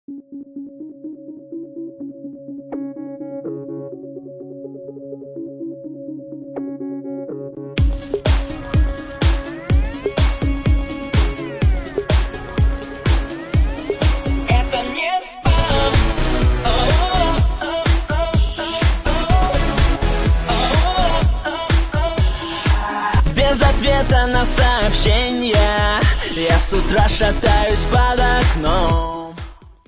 Без ответа на сообщения я с утра шатаюсь под окном.